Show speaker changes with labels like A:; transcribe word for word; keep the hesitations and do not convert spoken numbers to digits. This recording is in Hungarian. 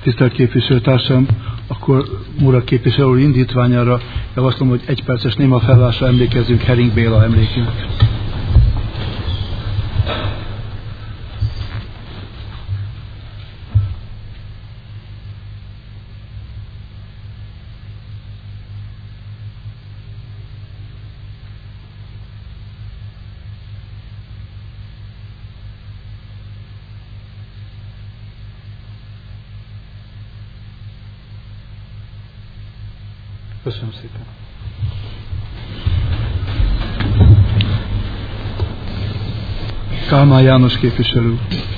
A: Tisztelt képviselőtársam, akkor Murak képviselő úr indítványára javaslom, hogy egy perces néma felválásra emlékezzünk Herring Béla emlékének. Köszönöm szépen. Kálmán János képviselő.